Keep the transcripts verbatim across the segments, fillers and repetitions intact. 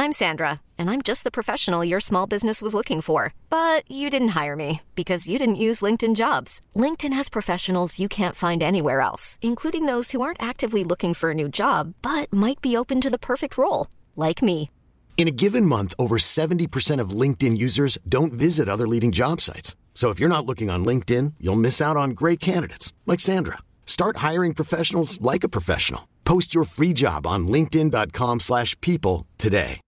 I'm Sandra, and I'm just the professional your small business was looking for. But you didn't hire me because you didn't use LinkedIn Jobs. LinkedIn has professionals you can't find anywhere else, including those who aren't actively looking for a new job, but might be open to the perfect role, like me. In a given month, over seventy percent of LinkedIn users don't visit other leading job sites. So if you're not looking on LinkedIn, you'll miss out on great candidates like Sandra. Start hiring professionals like a professional. Post your free job on linkedin dot com slash people today.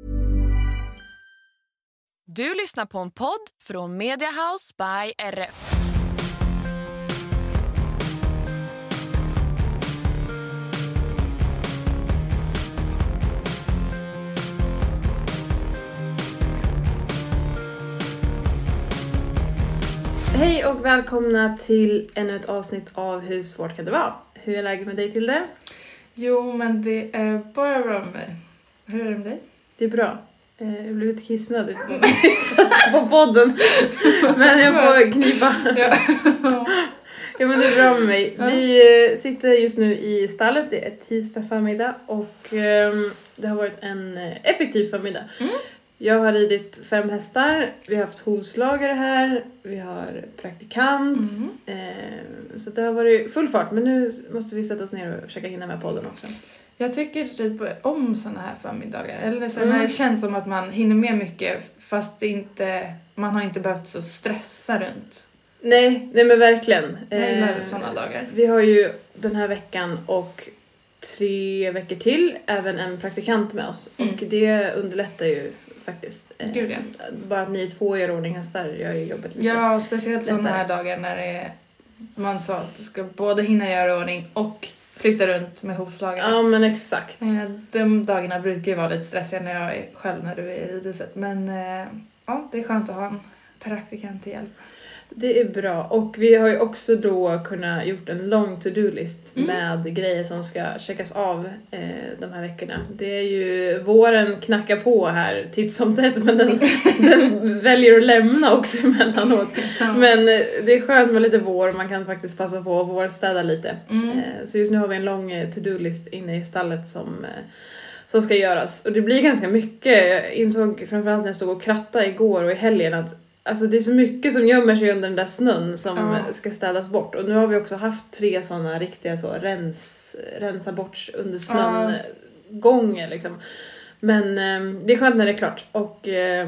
Du lyssnar på en podd från Media House by R F. Hej och välkomna till ännu ett avsnitt av Hur svårt kan det vara? Hur är läget med dig till det? Jo, men det är bara bra med mig. Hur är det med dig? Det är bra. Jag blev lite kissnödig på podden. Men jag får knipa. Ja. Ja, men det är bra med mig. Vi sitter just nu i stallet. Det är tisdag förmiddag. Och um, det har varit en effektiv förmiddag. Mm. Jag har ridit fem hästar. Vi har haft hovslagare här. Vi har praktikant. Mm. Eh, så det har varit full fart. Men nu måste vi sätta oss ner och försöka hinna med podden också. Jag tycker typ om såna här förmiddagar. Eller så mm. när det känns som att man hinner med mycket. Fast det inte, man har inte behövt så stressa runt. Nej, nej men verkligen. Jag gillar eh, såna dagar. Vi har ju den här veckan och tre veckor till även en praktikant med oss. Mm. Och det underlättar ju faktiskt. Gud, ja. Bara att ni två gör ordning hästar gör ju jobbet lite. Ja, och speciellt sådana här dagar när det är, man sa att du ska både hinna göra ordning och flytta runt med hovslagare. Ja, men exakt. De dagarna brukar ju vara lite stressiga när jag är själv när du är i ridhuset. Men ja, det är skönt att ha en praktikant till hjälp. Det är bra. Och vi har ju också då kunnat gjort en lång to-do-list mm. med grejer som ska checkas av eh, de här veckorna. Det är ju våren knackar på här titt som tätt, men den, den väljer att lämna också emellanåt. Ja. Men eh, det är skönt med lite vår. Man kan faktiskt passa på att vårstäda lite. Mm. Eh, så just nu har vi en lång eh, to-do-list inne i stallet som... Eh, som ska göras. Och det blir ganska mycket. Jag insåg framförallt när jag stod och krattade igår och i helgen att alltså det är så mycket som gömmer sig under den där snön som ja. ska städas bort. Och nu har vi också haft tre sådana riktiga så rens, rensa bort under snön ja. gånger liksom. Men eh, det är skönt när det är klart. Och eh,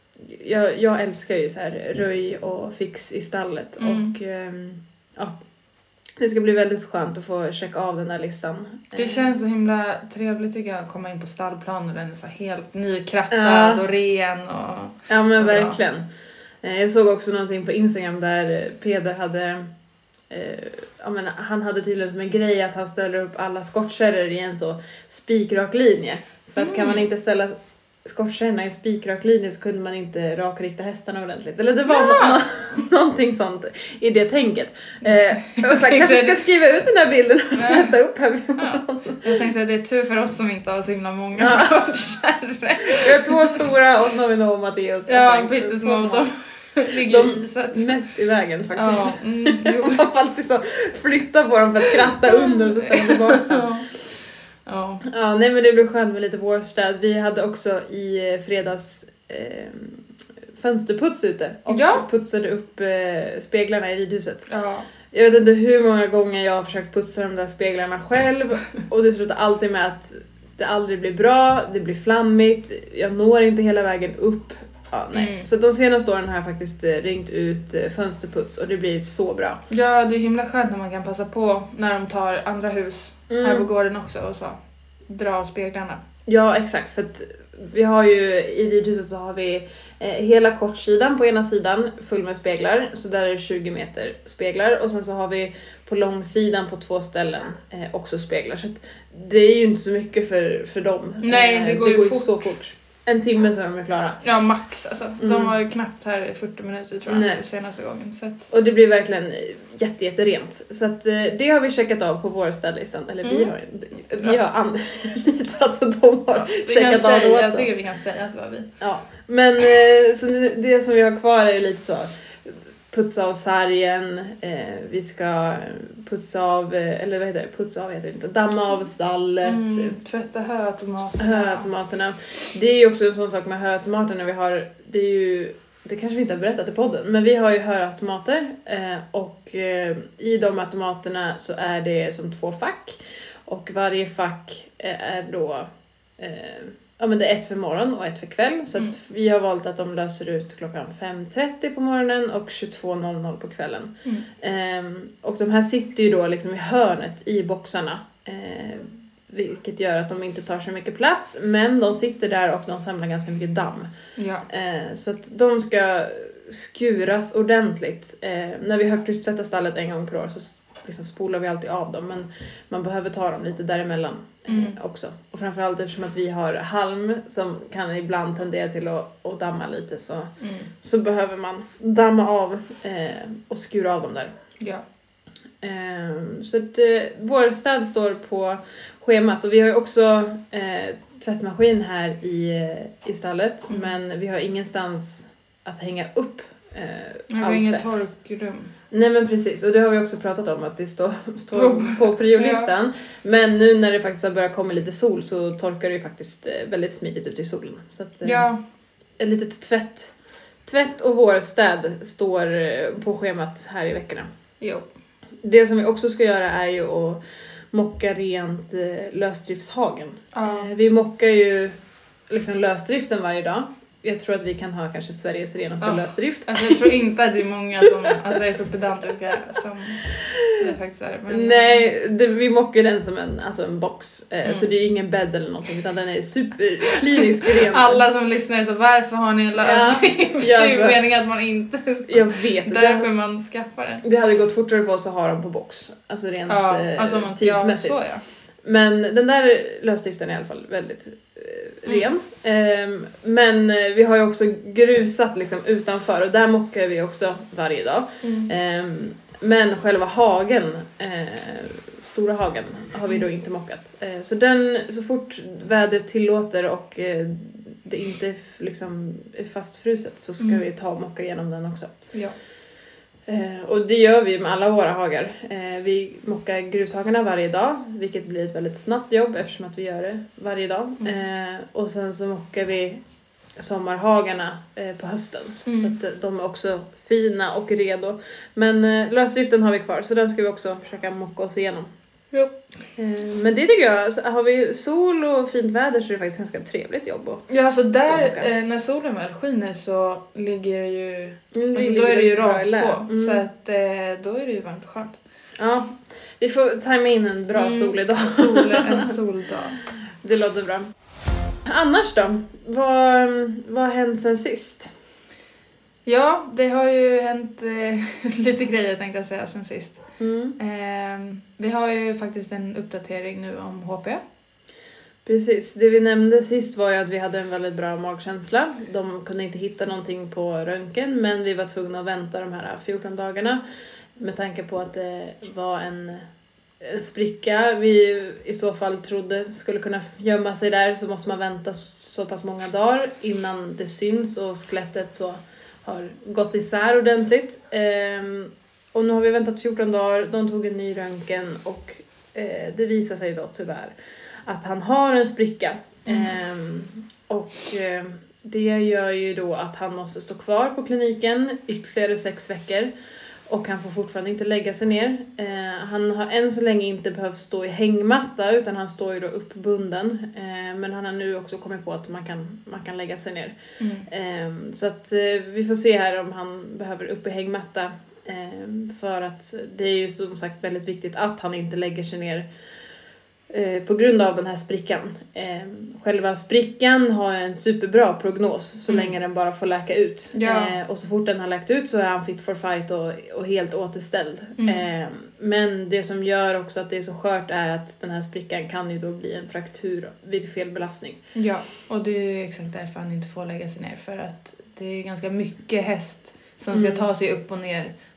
jag, jag älskar ju så här röj och fix i stallet. Mm. Och eh, ja, det ska bli väldigt skönt att få checka av den där listan. Det känns så himla trevligt tycker jag att komma in på stallplanen. Den är så helt nykrattad ja. och ren. Och, ja men och verkligen. Jag såg också någonting på Instagram där Peder hade, eh, jag menar, han hade tydligen som en grej att han ställer upp alla skottkärror i en så spikrak linje. För att mm. kan man inte ställa skottkärrorna i en spikrak linje så kunde man inte rakrikta hästarna ordentligt. Eller det var ja. no- någonting sånt i det tänket. Eh, och så kanske ska skriva ut den här bilden och ja. sätta upp här. Ja. Jag tänkte att det är tur för oss som inte har så himla många ja. skottkärror. Vi har två stora och Novino och Matteus. Ja, pyttesmå. De så att... mest i vägen faktiskt. Ja, mm, man får alltid så flytta på dem för att kratta under och så ställa tillbaka. Ja. Ja. ja, nej men det blev skönt med lite vårstäd. Vi hade också i fredags eh, fönsterputs ute och ja. putsade upp eh, speglarna i ridhuset. Ja. Jag vet inte hur många gånger jag har försökt putsa de där speglarna själv och det slutar alltid med att det aldrig blir bra, det blir flammigt, jag når inte hela vägen upp. Ja, nej. Mm. Så de senaste åren har jag faktiskt ringt ut fönsterputs och det blir så bra. Ja, det är himla skönt när man kan passa på när de tar andra hus mm. här på gården också och så dra av speglarna. Ja, exakt. För att vi har ju i ridhuset så har vi eh, hela kortsidan på ena sidan full med speglar. Så där är det tjugo meter speglar. Och sen så har vi på långsidan på två ställen eh, också speglar. Så att det är ju inte så mycket för, för dem. Nej, det går, det ju går fort. så fort. En timme så är de klara. Ja, max alltså. Mm. De var ju knappt här i fyrtio minuter tror jag. Nej. Senaste gången. Så att... Och det blir verkligen jätte, jätte rent. Så att det har vi checkat av på vår ställlistan. Eller mm. vi har, vi har anlitat att de har ja, checkat av säga, Jag tycker vi kan säga att det var vi. Ja, men så det som vi har kvar är lite så putsa av sargen, eh, vi ska putsa av, eller vad heter det, putsa av heter det inte, damma av stallet, mm, tvätta höautomaterna. höautomaterna. Det är ju också en sån sak med höautomaterna vi har, det är ju, det kanske vi inte har berättat i podden, men vi har ju höautomater eh, och eh, i de automaterna så är det som två fack och varje fack eh, är då eh, ja, men det är ett för morgon och ett för kväll. Så att mm. vi har valt att de löser ut klockan fem trettio på morgonen och tjugotvå noll noll på kvällen. Mm. Ehm, och de här sitter ju då liksom i hörnet i boxarna. Ehm, vilket gör att de inte tar så mycket plats. Men de sitter där och de samlar ganska mycket damm. Ja. Ehm, så att de ska skuras ordentligt. Ehm, när vi högtryckstvättar stallet en gång per år så liksom spolar vi alltid av dem, men man behöver ta dem lite däremellan mm. eh, också. Och framförallt eftersom att vi har halm som kan ibland tendera till att, att damma lite så, mm. så behöver man damma av eh, och skura av dem där. Ja. Eh, så att eh, vår städ står på schemat och vi har ju också eh, tvättmaskin här i, i stallet mm. men vi har ingenstans att hänga upp eh, all inget torkrum. Nej men precis, och det har vi också pratat om att det står, står på priolistan. Ja. Men nu när det faktiskt har börjat komma lite sol så torkar det ju faktiskt väldigt smidigt ut i solen. Så att ja. ett litet tvätt, tvätt och vårstäd står på schemat här i veckorna. Jo. Det som vi också ska göra är ju att mocka rent lösdriftshagen. Ja. Vi mockar ju liksom lösdriften varje dag. Jag tror att vi kan ha kanske Sveriges renaste oh, lösdrift. Alltså jag tror inte att det är många som alltså, är så pedantiska som det faktiskt är. Men... Nej, det, vi mockar den som en, alltså en box. Mm. Så det är ingen bädd eller någonting utan den är superklinisk ren. Alla som lyssnar är så, varför har ni en lösdrift? Ja, det är ju meningen att man inte ska... Jag vet. Därför det, man skaffar den. Det hade gått fortare för oss att ha dem på box. Alltså rent ja, alltså man, tidsmässigt. Ja, så ja. Men den där lösdriften är i alla fall väldigt eh, ren. Mm. Eh, men vi har ju också grusat liksom utanför och där mockar vi också varje dag. Mm. Eh, men själva hagen, eh, stora hagen, har vi då inte mockat. Eh, så den, så fort vädret tillåter och eh, det inte liksom är fastfruset så ska mm. vi ta och mocka igenom den också. Ja. Eh, och det gör vi med alla våra hagar. Eh, vi mockar grushagarna varje dag, vilket blir ett väldigt snabbt jobb eftersom att vi gör det varje dag. Mm. Eh, och sen så mockar vi sommarhagarna eh, på hösten. Mm. Så att de är också fina och redo. Men eh, lösdriften har vi kvar så den ska vi också försöka mocka oss igenom. Jo. Eh, men det tycker jag, så har vi sol och fint väder så är det faktiskt ganska trevligt jobb. Och ja, så där eh, när solen väl skiner så ligger det ju, mm, alltså, då är det ju rakt på. Mm. Så att eh, då är det ju varmt och skönt. Ja, vi får tajma in en bra mm. solig dag. Sol, en soldag. Det låter bra. Annars då? Vad, vad har hänt sen sist? Ja, det har ju hänt eh, lite grejer tänkte jag säga sen sist. Mm. Eh, vi har ju faktiskt en uppdatering nu om H P. Precis, det vi nämnde sist var ju att vi hade en väldigt bra magkänsla. De kunde inte hitta någonting på röntgen men vi var tvungna att vänta de här fjorton dagarna. Med tanke på att det var en spricka vi i så fall trodde skulle kunna gömma sig där så måste man vänta så pass många dagar innan det syns och skelettet så har gått isär ordentligt. Ehm, och nu har vi väntat fjorton dagar, de tog en ny röntgen och eh, det visar sig då tyvärr att han har en spricka. Mm. Ehm, och eh, det gör ju då att han måste stå kvar på kliniken ytterligare sex veckor. Och han får fortfarande inte lägga sig ner. Eh, han har än så länge inte behövt stå i hängmatta utan han står ju då uppbunden. Eh, men han har nu också kommit på att man kan, man kan lägga sig ner. Mm. Eh, så att eh, vi får se här om han behöver upp i hängmatta. Eh, för att det är ju som sagt väldigt viktigt att han inte lägger sig ner. Eh, på grund av den här sprickan. Eh, själva sprickan har en superbra prognos så mm. länge den bara får läka ut. Ja. Eh, och så fort den har läkt ut så är han fit for fight och, och helt återställd. Mm. Eh, men det som gör också att det är så skört är att den här sprickan kan ju då bli en fraktur vid fel belastning. Ja, och det är exakt därför han inte får lägga sig ner. För att det är ganska mycket häst som ska mm. ta sig upp och ner.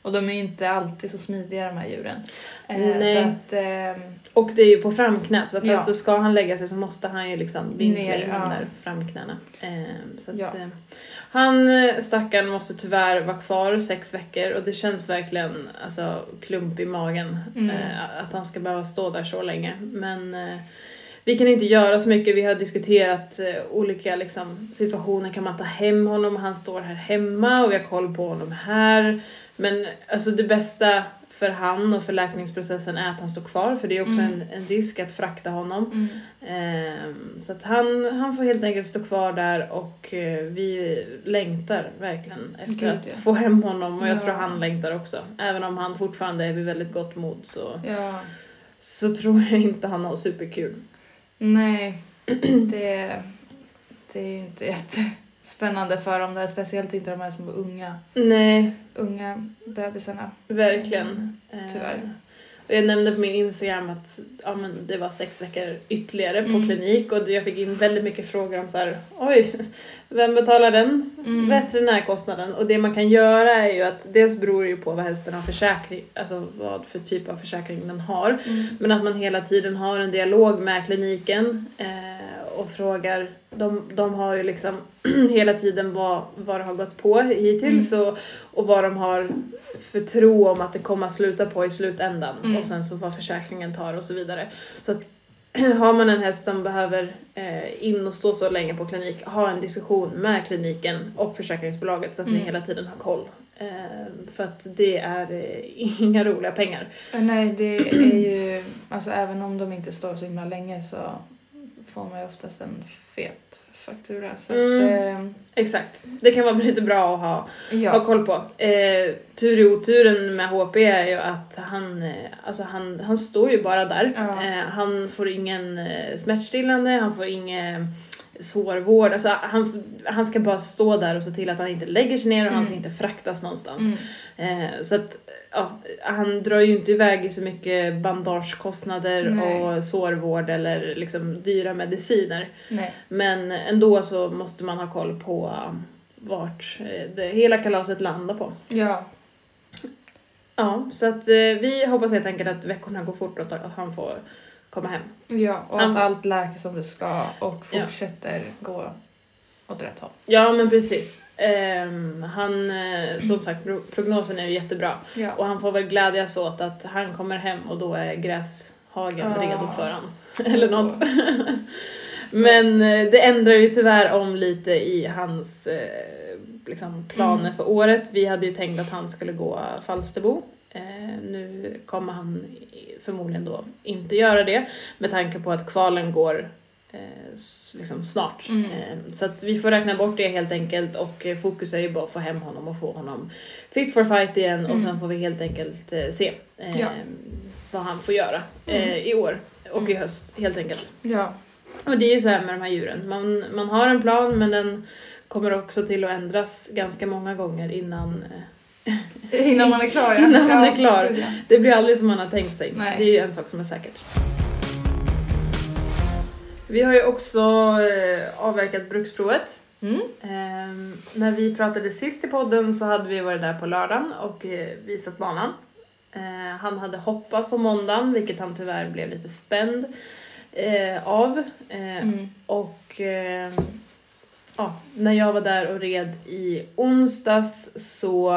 Och de är ju inte alltid så smidiga, de här djuren. Nej. Så att, eh, och det är ju på framknät, så att ja. alltså, ska han lägga sig så måste han ju liksom vinkla Ner, in ja. de där framknäna. Eh, så att, Ja. eh, han, stackaren, måste tyvärr vara kvar sex veckor och det känns verkligen alltså, klump i magen Mm. eh, att han ska behöva stå där så länge. Men eh, vi kan inte göra så mycket. Vi har diskuterat eh, olika liksom, situationer. Kan man ta hem honom? Han står här hemma och vi har koll på honom här. Men alltså, det bästa för han och för läkningsprocessen är att han står kvar. För det är också Mm. en, en risk att frakta honom. mm. Eh, så att han, han får helt enkelt stå kvar där. Och eh, vi längtar verkligen efter Gud, att ja. få hem honom. Och jag Ja. tror han längtar också. Även om han fortfarande är vid väldigt gott mod så, Ja. så tror jag inte han har superkul. Nej, det, det är ju inte jättespännande för dem där. Speciellt inte de här små unga, Nej, unga bebisarna. verkligen. Tyvärr. Eh, och jag nämnde på min Instagram att ja, men det var sex veckor ytterligare på Mm. klinik. Och jag fick in väldigt mycket frågor om så här: oj, vem betalar den Mm. veterinärkostnaden? Och det man kan göra är ju att dels beror det ju på vad hästen har försäkring, alltså vad för typ av försäkring den har. Mm. Men att man hela tiden har en dialog med kliniken eh, och frågar, de, de har ju liksom hela tiden vad, vad det har gått på hittills Mm. och, och vad de har för tro om att det kommer att sluta på i slutändan Mm. och sen så vad försäkringen tar och så vidare. Så att har man en häst som behöver eh, in och stå så länge på klinik, ha en diskussion med kliniken och försäkringsbolaget så att Mm. ni hela tiden har koll. Eh, för att det är eh, inga roliga pengar. Nej, det är ju, alltså även om de inte står så himla länge så får man ju oftast en fet faktura. Så Mm. att, eh, Exakt. Det kan vara lite bra att ha, ha ja. koll på. Eh, tur i oturen med H P är ju att han, eh, alltså han, han står ju bara där. Ja. Eh, han får ingen eh, smärtstillande, han får ingen sårvård. Alltså han, han ska bara stå där och se till att han inte lägger sig ner och han ska Mm. inte fraktas någonstans. Mm. Eh, så att ja, han drar ju inte iväg i så mycket bandagekostnader Nej. och sårvård eller liksom dyra mediciner. Nej. Men ändå så måste man ha koll på um, vart eh, det hela kalaset landar på. Ja. Ja, så att eh, vi hoppas helt enkelt att veckorna går fort och att han får komma hem. Ja, och Han- att allt läker som det ska och fortsätter gå åt rätt håll. Ja, men precis. Ehm, han, eh, som sagt, pro- prognosen är ju jättebra. Ja. Och han får väl glädjas åt att han kommer hem och då är gräshagen Ja. redo för han. Eller något. Så. Men eh, det ändrar ju tyvärr om lite i hans eh, liksom planer Mm. för året. Vi hade ju tänkt att han skulle gå Falsterbo. Eh, nu kommer han i- förmodligen då inte göra det. Med tanke på att kvalen går eh, s- liksom snart. Mm. Eh, så att vi får räkna bort det helt enkelt. Och eh, fokus är ju bara att få hem honom och få honom fit for fight igen. Och Mm. sen får vi helt enkelt eh, se eh, Ja. vad han får göra eh, Mm. i år och i Mm. höst helt enkelt. Ja. Och det är ju så här med de här djuren. Man, man har en plan men den kommer också till att ändras ganska många gånger innan eh, Innan man är klar. Ja. Innan man Ja, är klar. gud, ja. det blir aldrig som man har tänkt sig. Nej. Det är ju en sak som är säkert. Vi har ju också eh, avverkat bruksprovet. Mm. Ehm, när vi pratade sist i podden så hade vi varit där på lördagen och eh, visat banan. Eh, han hade hoppat på måndagen, vilket han tyvärr blev lite spänd eh, av. Eh, Mm. Och eh, ja, när jag var där och red i onsdags så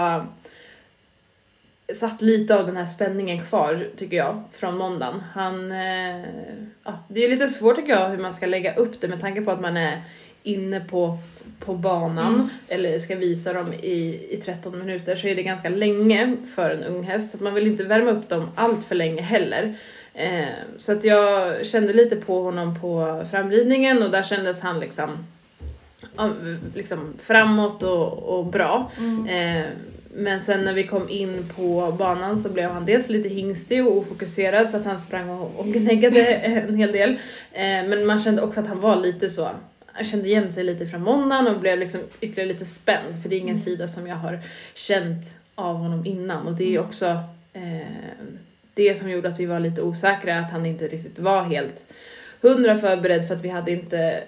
satt lite av den här spänningen kvar, tycker jag, från måndagen. Han, eh, ja, det är lite svårt, tycker jag, hur man ska lägga upp det med tanke på att man är inne på, på banan Mm. eller ska visa dem i, i tretton minuter, så är det ganska länge för en ung häst. Så att man vill inte värma upp dem allt för länge heller. Eh, så att jag kände lite på honom på framridningen och där kändes han liksom, ja, liksom framåt och, och bra. Mm. Eh, men sen när vi kom in på banan så blev han dels lite hingstig och ofokuserad så att han sprang och, och gnäggade en hel del. Eh, men man kände också att han var lite så, jag kände igen sig lite från måndagen och blev liksom ytterligare lite spänd. För det är ingen Mm. sida som jag har känt av honom innan. Och det är också eh, det som gjorde att vi var lite osäkra, att han inte riktigt var helt hundra förberedd, för att vi hade inte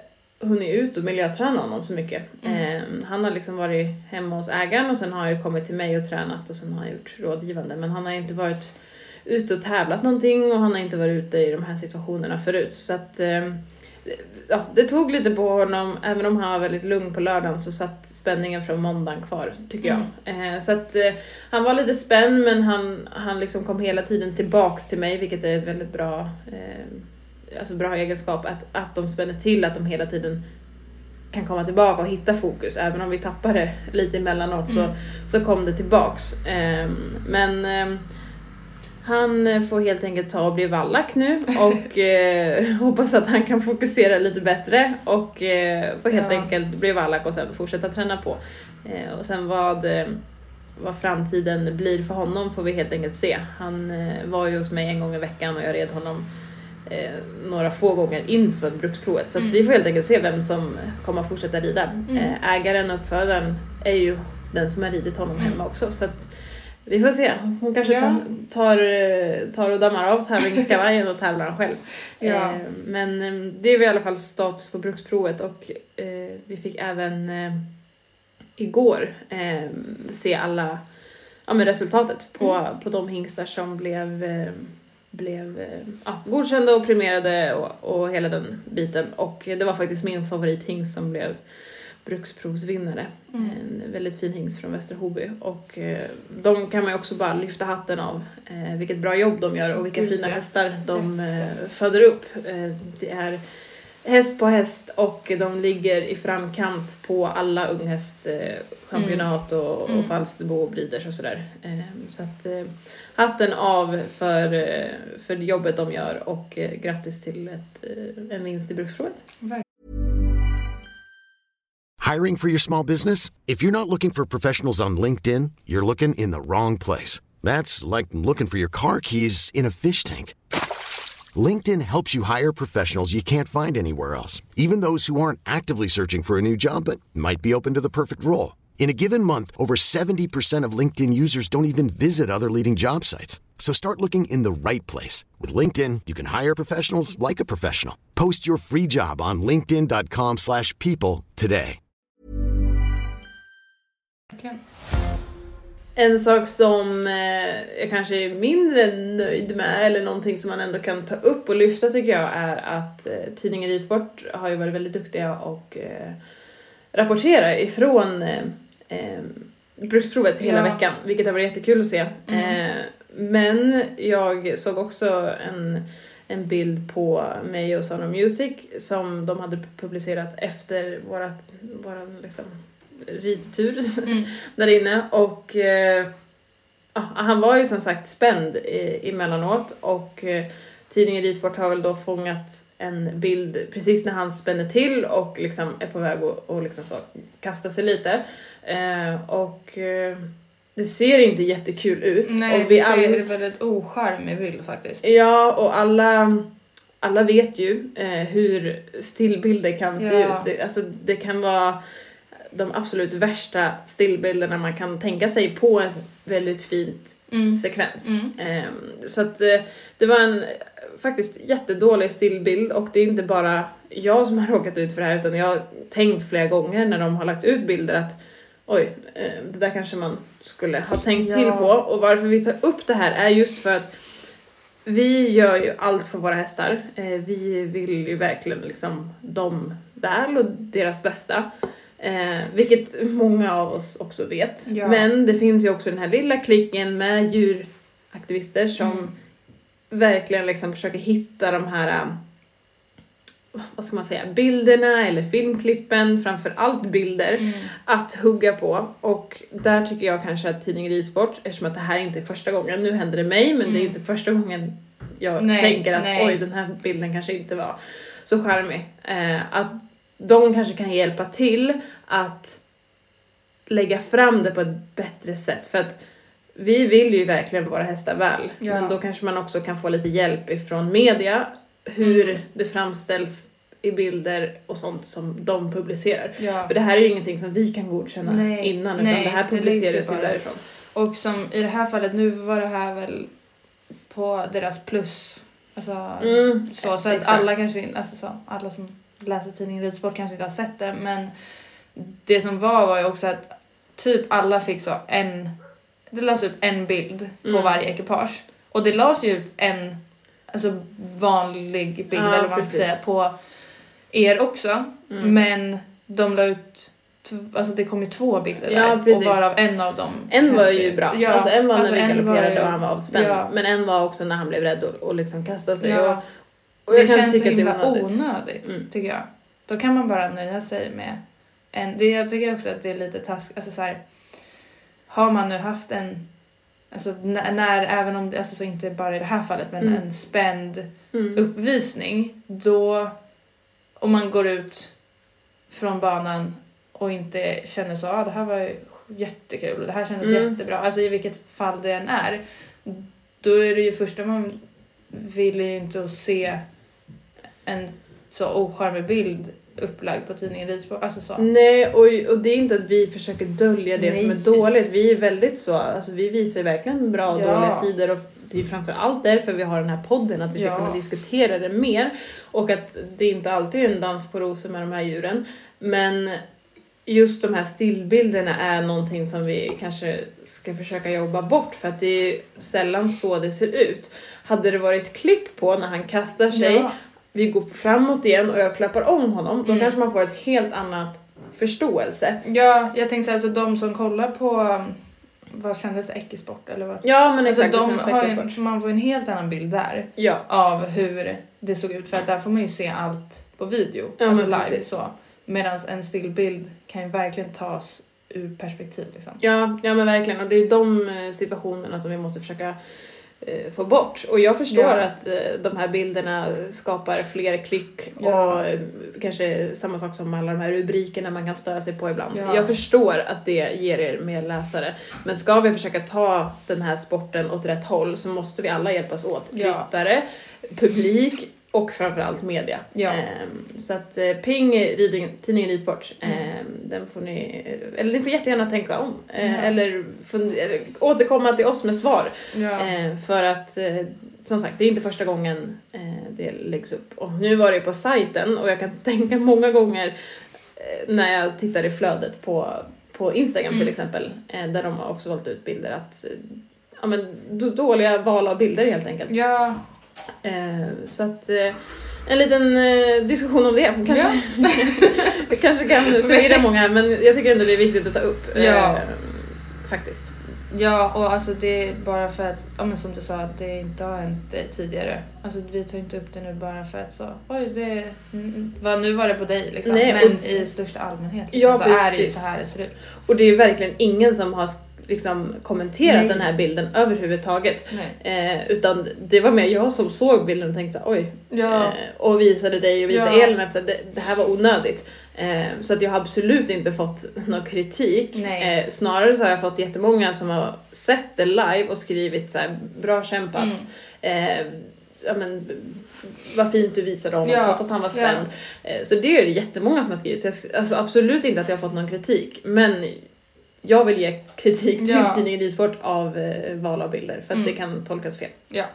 hunnit ut och miljöträna honom så mycket. Mm. Eh, han har liksom varit hemma hos ägaren och sen har jag kommit till mig och tränat och sen har jag gjort rådgivande. Men han har inte varit ute och tävlat någonting och han har inte varit ute i de här situationerna förut. Så att eh, ja, det tog lite på honom. Även om han var väldigt lugn på lördagen så satt spänningen från måndagen kvar, tycker jag. Mm. Eh, så att eh, han var lite spänd, men han, han liksom kom hela tiden tillbaks till mig, vilket är ett väldigt bra, eh, alltså bra egenskap. Att, att de spänner till, att de hela tiden kan komma tillbaka och hitta fokus. Även om vi tappar det lite emellanåt mm. så, så kom det tillbaks. Eh, men... Eh, Han får helt enkelt ta och bli vallack nu och eh, hoppas att han kan fokusera lite bättre och eh, får helt ja. enkelt bli vallack och sen fortsätta träna på. Eh, och sen vad, eh, vad framtiden blir för honom får vi helt enkelt se. Han eh, var ju hos mig en gång i veckan och jag red honom eh, några få gånger inför bruksprovet. Så mm. att vi får helt enkelt se vem som kommer att fortsätta rida. Mm. Eh, ägaren och uppfödaren är ju den som har ridit honom mm. hemma också, så att vi får se. Hon kanske tar, tar, tar och dammar av tävlingskavajen och tävlar själv. Ja. Eh, men det är i alla fall status på bruksprovet. Och eh, vi fick även eh, igår eh, se alla ja, men resultatet på, mm. på de hingstar som blev, eh, blev eh, ja, godkända och premierade och, och hela den biten. Och det var faktiskt min favorithingst som blev bruksprovsvinnare. Mm. En väldigt fin hingst från Västerhoby. Och eh, de kan man ju också bara lyfta hatten av. Eh, vilket bra jobb de gör och vilka Gud, fina ja. hästar de eh, föder upp. Eh, det är häst på häst och de ligger i framkant på alla unghästchampionat mm. och, och Falsterbo och Breeders och sådär. Eh, så att eh, hatten av för, eh, för jobbet de gör och eh, grattis till ett, eh, en vinst i bruksprovet. Hiring for your small business? If you're not looking for professionals on LinkedIn, you're looking in the wrong place. That's like looking for your car keys in a fish tank. LinkedIn helps you hire professionals you can't find anywhere else, even those who aren't actively searching for a new job but might be open to the perfect role. In a given month, over seventy percent of LinkedIn users don't even visit other leading job sites. So start looking in the right place. With LinkedIn, you can hire professionals like a professional. Post your free job on linkedin dot com slash people today. En sak som eh, jag kanske är mindre nöjd med, eller någonting som man ändå kan ta upp och lyfta, tycker jag, är att eh, tidningen Ridsport har ju varit väldigt duktiga och eh, rapportera ifrån eh, eh, bruksprovet hela ja. veckan, vilket har varit jättekul att se. Mm. Eh, men jag såg också en, en bild på mig och Sound of Music som de hade publicerat efter vårat, våran liksom ridtur mm. där inne och eh, han var ju som sagt spänd i, emellanåt och eh, tidningen Ridsport har väl då fångat en bild precis när han spänner till och liksom är på väg att och liksom så kasta sig lite eh, och eh, det ser inte jättekul ut. Nej, och vi det ser all... väldigt ocharmig bild faktiskt. Ja, och alla alla vet ju eh, hur stillbilder kan se ja. ut. Alltså det kan vara de absolut värsta stillbilderna man kan tänka sig på en väldigt fint mm. sekvens. Mm. Um, så att uh, det var en faktiskt jättedålig stillbild och det är inte bara jag som har råkat ut för det här, utan jag har tänkt flera gånger när de har lagt ut bilder att oj, uh, det där kanske man skulle ha tänkt ja. till på. Och varför vi tar upp det här är just för att vi gör ju allt för våra hästar. Uh, vi vill ju verkligen liksom dem väl och deras bästa. Eh, vilket många av oss också vet. Ja. Men det finns ju också den här lilla klicken med djuraktivister som mm. verkligen liksom försöker hitta de här, vad ska man säga, bilderna eller filmklippen, framför allt bilder, mm. att hugga på. Och där tycker jag kanske att tidningen Ridsport, eftersom att det här inte är första gången, nu händer det mig, men mm. det är inte första gången jag nej, tänker att nej. oj, den här bilden kanske inte var så charmig. Eh, att de kanske kan hjälpa till att lägga fram det på ett bättre sätt. För att vi vill ju verkligen våra hästar väl. Ja. Men då kanske man också kan få lite hjälp ifrån media. Hur mm. det framställs i bilder och sånt som de publicerar. Ja. För det här är ju ingenting som vi kan godkänna nej, innan. Utan nej, det här publiceras ju därifrån. Och som i det här fallet, nu var det här väl på deras plus. Alltså, mm, så, så att alla kanske, alltså så, alla som läser tidningen Ridsport kanske inte har sett det, men det som var var ju också att typ alla fick så en, det lades ut en bild på mm. varje ekipage. Och det lades ju ut en alltså vanlig bild ja, eller vad man ska säga på er också. Mm. Men de la ut, alltså det kom ju två bilder ja, där. Precis. Och varav en av dem. En kanske, var ju bra. Ja, alltså en var alltså när vi galopperade och han var avspänd. Ja. Men en var också när han blev rädd och, och liksom kastade sig. Ja. Och, och jag det kan känns tycka så att det himla är onödigt, onödigt mm. tycker jag. Då kan man bara nöja sig med en, det, jag tycker också att det är lite task, alltså så här, har man nu haft en, alltså när, när även om det, alltså så inte bara i det här fallet, men mm. en spänd mm. uppvisning, då om man går ut från banan och inte känner så, ja ah, det här var ju jättekul, det här kändes mm. jättebra, alltså i vilket fall det än är, då är det ju första man vill ju inte att se en så ocharmig bild upplagd på tidningen Ridsport, alltså så. Nej, och, och det är inte att vi försöker dölja det Nej. som är dåligt. Vi är väldigt så, alltså vi visar verkligen bra och ja. dåliga sidor, och det är framför allt därför vi har den här podden, att vi ska ja. kunna diskutera det mer, och att det inte alltid är en dans på rosor med de här djuren, men just de här stillbilderna är någonting som vi kanske ska försöka jobba bort, för att det är sällan så det ser ut. Hade det varit klipp på när han kastar sig, ja. vi går framåt igen och jag klappar om honom, då mm. kanske man får ett helt annat förståelse. Ja, jag tänkte så alltså de som kollar på, vad kändes det, Ekisport eller vad? Ja, men exakt. Alltså, de har en, man får en helt annan bild där ja. av hur det såg ut, för att där får man ju se allt på video, ja, alltså live precis. så. Medan en stillbild kan ju verkligen tas ur perspektiv liksom. Ja, ja men verkligen, och det är de situationerna som vi måste försöka få bort. Och jag förstår ja. att de här bilderna skapar fler klick ja. och kanske samma sak som alla de här rubrikerna man kan störa sig på ibland. Ja. Jag förstår att det ger er mer läsare. Men ska vi försöka ta den här sporten åt rätt håll, så måste vi alla hjälpas åt. Ja. Ryttare, publik och framförallt media. Ja. Um, så att uh, ping riding, tidningen Ridsport. Um, mm. Den får ni, eller ni får jättegärna tänka om. Uh, mm. Eller, fund, eller återkomma till oss med svar. Ja. Uh, för att, uh, som sagt, det är inte första gången uh, det läggs upp. Och nu var det på sajten, och jag kan tänka många gånger uh, när jag tittar i flödet på, på Instagram mm. till exempel. Uh, där de har också valt ut bilder att, uh, ja men dåliga val av bilder helt enkelt. Ja. Eh, så att eh, en liten eh, diskussion om det kanske, ja. kanske kan förvirra många, men jag tycker ändå det är viktigt att ta upp ja. eh, faktiskt. Ja, och alltså det är bara för att, ja men som du sa, att det inte har hänt tidigare. Alltså vi tar inte upp det nu bara för att så, oj det, vad nu var det på dig liksom. Nej, men och, i största allmänhet liksom, ja, så precis. är det ju så här det ser ut. Och det är verkligen ingen som har liksom kommenterat Nej. den här bilden överhuvudtaget. Eh, utan det var mer jag som såg bilden och tänkte oj. Ja. Eh, och visade dig och visade ja. Elin att det, det här var onödigt. Eh, så att jag har absolut inte fått någon kritik. Eh, snarare så har jag fått jättemånga som har sett det live och skrivit så här, bra kämpat. Mm. Eh, ja men vad fint du visade honom, ja. så att han var spänd. Ja. Eh, så det är det jättemånga som har skrivit. Så jag, alltså absolut inte att jag har fått någon kritik. Men jag vill ge kritik till ja. tidningen Ridsport av eh, val av bilder. För att mm. det kan tolkas fel. Ja.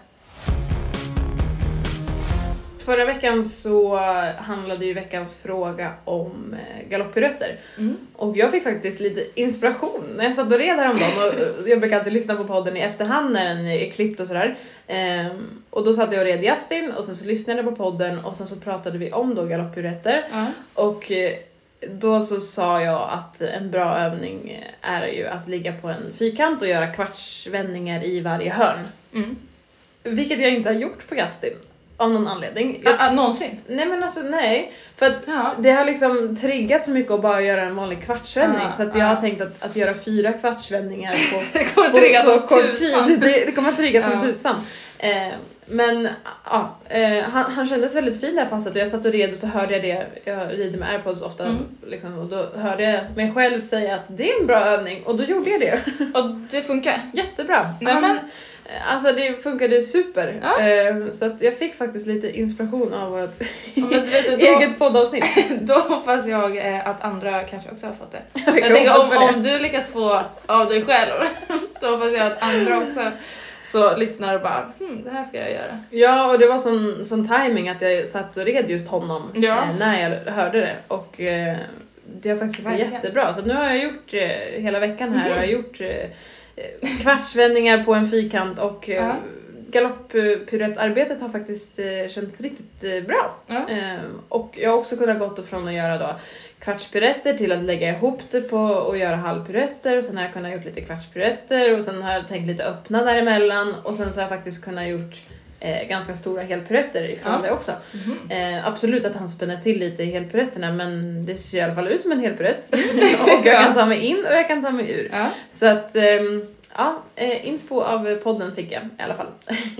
Förra veckan så handlade ju veckans fråga om eh, galopppiruetter. Mm. Och jag fick faktiskt lite inspiration när jag satt och red häromdagen. Och jag brukar alltid lyssna på podden i efterhand när den är klippt och sådär. Ehm, och då satt jag och red Justin och sen så lyssnade jag på podden. Och sen så pratade vi om då galopppiruetter. Mm. Och eh, då så sa jag att en bra övning är ju att ligga på en fyrkant och göra kvartsvändningar i varje hörn. Mm. Vilket jag inte har gjort på Justin. Av någon anledning. Jag... Ah, någonsin? Nej men alltså nej. För att ja. det har liksom triggat så mycket att bara göra en vanlig kvartsvändning. Ah, så att jag ah. har tänkt att, att göra fyra kvartsvändningar på, det kommer på trigga så som kort tusan. tid. Det, det kommer att trigga som ah. tusan. Eh, men ja, eh, han, han kändes väldigt fin det här passet. Och jag satt och red och så hörde jag det. Jag rider med AirPods ofta. Mm. Liksom, och då hörde jag mig själv säga att det är en bra övning. Och då gjorde jag det. Och det funkar? Jättebra. Nej, um, men... Alltså det funkade super. Ja. Uh, så att jag fick faktiskt lite inspiration av vårt ja, du, då, eget poddavsnitt. Då hoppas jag eh, att andra kanske också har fått det. Jag, jag tänker om, om du lyckas få av dig själv, då hoppas jag att andra också så lyssnar och bara, hmm, det här ska jag göra. Ja, och det var sån, sån timing att jag satt och red just honom Ja. eh, när jag hörde det. Och eh, det har faktiskt varit Verkligen. jättebra. Så nu har jag gjort eh, hela veckan här, och jag har gjort eh, kvartsvändningar på en fyrkant och eh, Ja. galopppiruettarbetet har faktiskt eh, känts riktigt eh, bra. Ja. Eh, och jag har också kunnat gått från att göra då kvartspiruetter till att lägga ihop det på och göra halvpiruetter, och sen har jag kunnat gjort lite kvartspiruetter, och sen har jag tänkt lite öppna däremellan, och sen så har jag faktiskt kunnat gjort eh, ganska stora helpiruetter ifrån Ja. det också. Mm-hmm. Eh, absolut att han spänner till lite i helpiruetterna, men det ser i alla fall ut som en helpiruett. Och jag kan ta mig in och jag kan ta mig ur. Ja. Så att, ehm, ja, eh, inspo av podden fick jag i alla fall.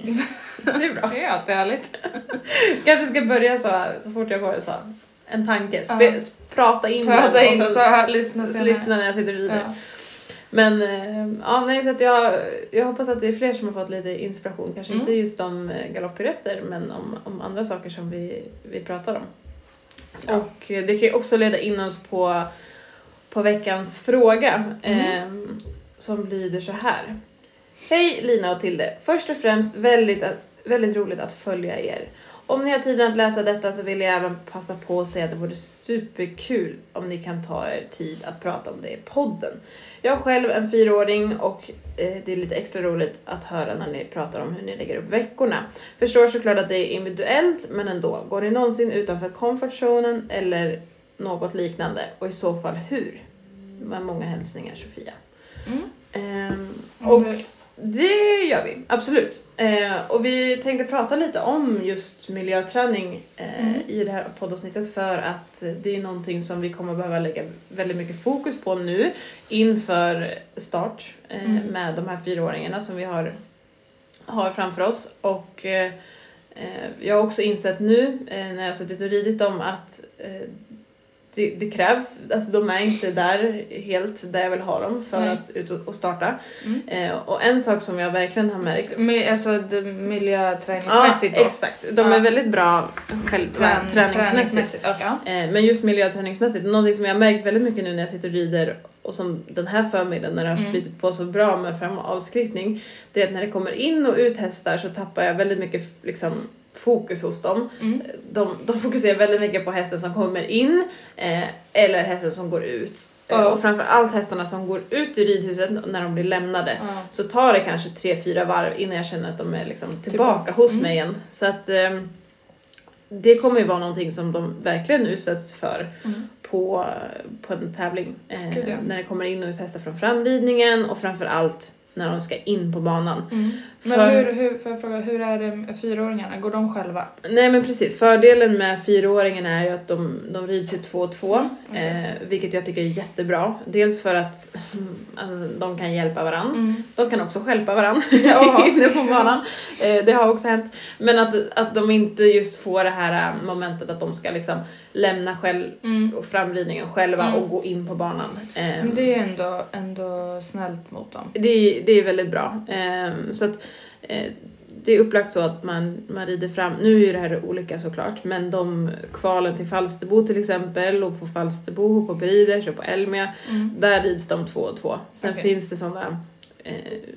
Det är bra. Det är alltid härligt. Kanske ska börja så, så fort jag får så en tanke. Spe, Ja. s- prata in Prata den in och så så, här, lyssna så senare. lyssna när jag sitter och rider. Ja. Men eh, ja, nej, så att jag, jag hoppas att det är fler som har fått lite inspiration. Kanske Mm. inte just om eh, galopppiruetter, men om, om andra saker som vi, vi pratar om. Ja. Och eh, det kan ju också leda in oss på, på veckans fråga. Mm. Eh, som lyder så här. Hej Lina och Tilde. Först och främst väldigt, väldigt roligt att följa er. Om ni har tiden att läsa detta så vill jag även passa på att säga att det vore superkul om ni kan ta er tid att prata om det i podden. Jag har själv en fyraåring och eh, det är lite extra roligt att höra när ni pratar om hur ni lägger upp veckorna. Förstår såklart att det är individuellt, men ändå. Går ni någonsin utanför comfortzonen eller något liknande? Och i så fall hur? Med många hälsningar, Sofia. Mm. Ehm, Och och det gör vi, absolut. Eh, och vi tänkte prata lite om just miljöträning eh, Mm. i det här poddavsnittet, för att det är någonting som vi kommer behöva lägga väldigt mycket fokus på nu inför start eh, Mm. med de här fyraåringarna som vi har, har framför oss. Och eh, eh, jag har också insett nu eh, när jag har suttit och ridit dem att eh, Det, det krävs, alltså de är inte där helt där jag vill ha dem för Nej. att ut och, och starta. Mm. Eh, och en sak som jag verkligen har märkt. Med, alltså det miljöträningsmässigt ja, då? exakt. De Ja. är väldigt bra själva Trän- träningsmässigt. träningsmässigt. Okay. Eh, men just miljöträningsmässigt, någonting som jag har märkt väldigt mycket nu när jag sitter och rider, och som den här förmiddagen när det har Mm. flyttit på så bra med fram- och avskrittning, det är att när det kommer in och ut hästar så tappar jag väldigt mycket liksom fokus hos dem. Mm. De, de fokuserar väldigt mycket på hästen som kommer in eh, eller hästen som går ut. Ja. Eh, och framförallt hästarna som går ut i ridhuset när de blir lämnade. Ja. Så tar det kanske tre, fyra varv innan jag känner att de är liksom tillbaka hos Mm. mig igen. Så att eh, det kommer ju vara någonting som de verkligen utsätts för Mm. på, på en tävling. Eh, Gud, ja. När det kommer in och ut hästar från framridningen och framförallt när de ska in på banan. Mm. Men För- hur, hur, får jag fråga, hur är det med fyraåringarna? Går de själva? Nej men precis, fördelen med fyraåringen är ju att de, de rids ju två och två, Mm, okej. eh, vilket jag tycker är jättebra. Dels för att mm, de kan hjälpa varandra. Mm. De kan också hjälpa varandra Ja. inne på banan. Eh, det har också hänt. Men att, att de inte just får det här eh, momentet att de ska liksom lämna själv Mm. och framridningen själva Mm. och gå in på banan. Eh, Men det är ändå, ändå snällt mot dem. det, är- det är väldigt bra. Eh, så att eh, det är upplagt så att man, man rider fram. Nu är ju det här olika såklart, men de kvalen till Falsterbo till exempel, och på Falsterbo, på Briders och på Elmia, Mm. där rids de två och två. Sen Okej. finns det sådana eh,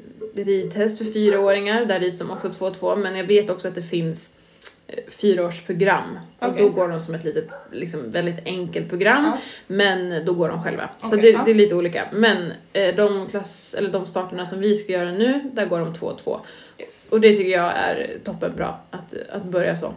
ridtest för fyraåringar, där rids de också två och två, men jag vet också att det finns eh, fyraårsprogram. Och Okej. då går de som ett litet, liksom väldigt enkelt program, Ja. men då går de själva. Så Okej, det, ja. det är lite olika. Men eh, de, klass, eller de starterna som vi ska göra nu, där går de två och två. Yes. Och det tycker jag är toppenbra att, att börja så.